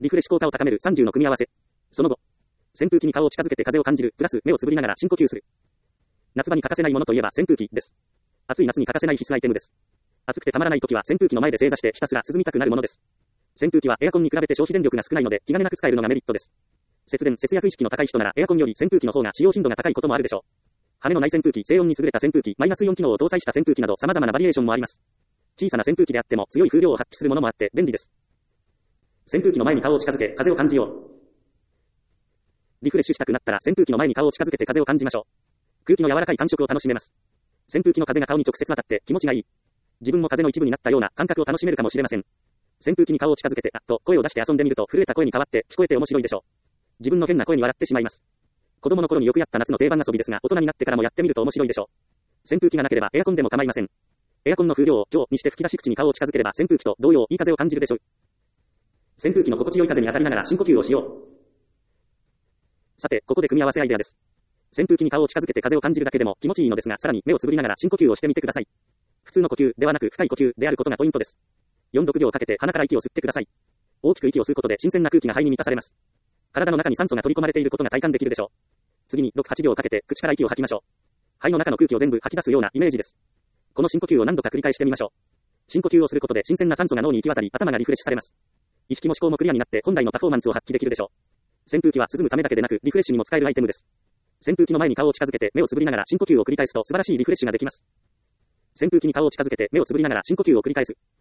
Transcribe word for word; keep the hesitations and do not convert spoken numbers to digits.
リフレッシュ効果を高めるさんじゅうの組み合わせ。その後、扇風機に顔を近づけて風を感じる、プラス目をつぶりながら深呼吸する。夏場に欠かせないものといえば扇風機です。暑い夏に欠かせない必須アイテムです。暑くてたまらない時は扇風機の前で正座してひたすら涼みたくなるものです。扇風機はエアコンに比べて消費電力が少ないので気兼ねなく使えるのがメリットです。節電、節約意識の高い人ならエアコンより扇風機の方が使用頻度が高いこともあるでしょう。羽のない扇風機、静音に優れた扇風機、マイナスイオン機能を搭載した扇風機など様々なバリエーションもあります。小さな扇風機であっても強い風量を発揮するものもあって便利です。扇風機の前に顔を近づけ風を感じよう。リフレッシュしたくなったら扇風機の前に顔を近づけて風を感じましょう。空気の柔らかい感触を楽しめます。扇風機の風が顔に直接当たって気持ちがいい。自分も風の一部になったような感覚を楽しめるかもしれません。扇風機に顔を近づけて、あっと声を出して遊んでみると震えた声に変わって聞こえて面白いでしょう。自分の変な声に笑ってしまいます。子供の頃によくやった夏の定番遊びですが、大人になってからもやってみると面白いでしょう。扇風機がなければエアコンでも構いません。エアコンの風量を強にして吹き出し口に顔を近づければ扇風機と同様いい風を感じるでしょう。扇風機の心地よい風に当たりながら深呼吸をしよう。さて、ここで組み合わせアイデアです。扇風機に顔を近づけて風を感じるだけでも気持ちいいのですが、さらに目をつぶりながら深呼吸をしてみてください。普通の呼吸ではなく深い呼吸であることがポイントです。よん、ろくびょうかけて鼻から息を吸ってください。大きく息を吸うことで新鮮な空気が肺に満たされます。体の中に酸素が取り込まれていることが体感できるでしょう。次にろく、はちびょうかけて口から息を吐きましょう。肺の中の空気を全部吐き出すようなイメージです。この深呼吸を何度か繰り返してみましょう。深呼吸をすることで新鮮な酸素が脳に行き渡り、頭がリフレッシュされます。意識も思考もクリアになって本来のパフォーマンスを発揮できるでしょう。扇風機は涼むためだけでなくリフレッシュにも使えるアイテムです。扇風機の前に顔を近づけて目をつぶりながら深呼吸を繰り返すと素晴らしいリフレッシュができます。扇風機に顔を近づけて目をつぶりながら深呼吸を繰り返す。